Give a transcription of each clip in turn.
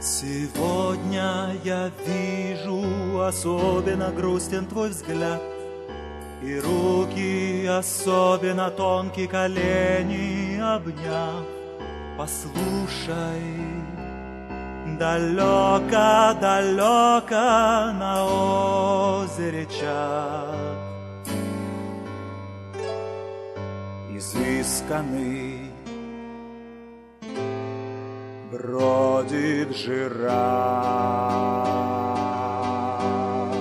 Сегодня я вижу, особенно грустен твой взгляд, и руки особенно тонкие, колени обняв. Послушай, далеко, далеко на озере чат изысканный бродит жираф.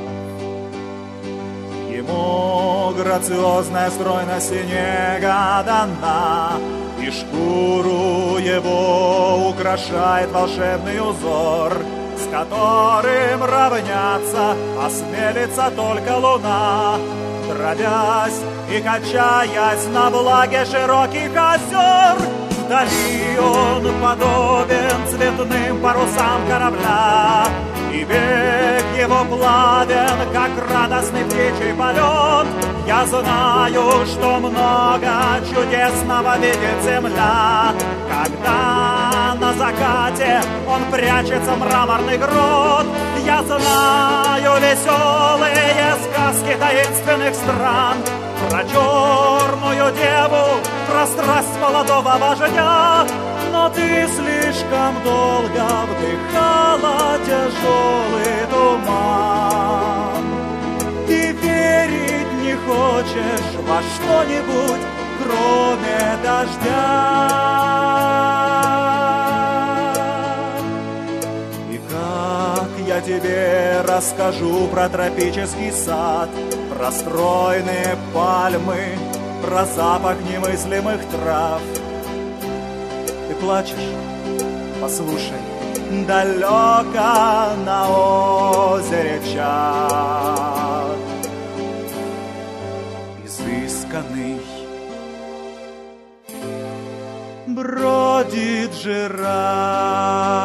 Ему грациозная стройность снега дана, и шкуру его украшает волшебный узор, с которым равняться осмелится только луна, дробясь и качаясь на влаге широких озер. Вдали он подобен цветным парусам корабля, и бег его плавен, как радостный птичий полет. Я знаю, что много чудесного видит земля, когда на закате он прячется в мраморный грот. Я знаю веселые сказки таинственных стран, про черную деву, про страсть молодого вождя. Но ты слишком долго вдыхала тяжелый туман, и верить не хочешь во что-нибудь, кроме дождя. И как я тебе расскажу про тропический сад, про стройные пальмы, про запах немыслимых трав? Ты плачешь? Послушай, далеко на озере чат изысканный бродит жираф.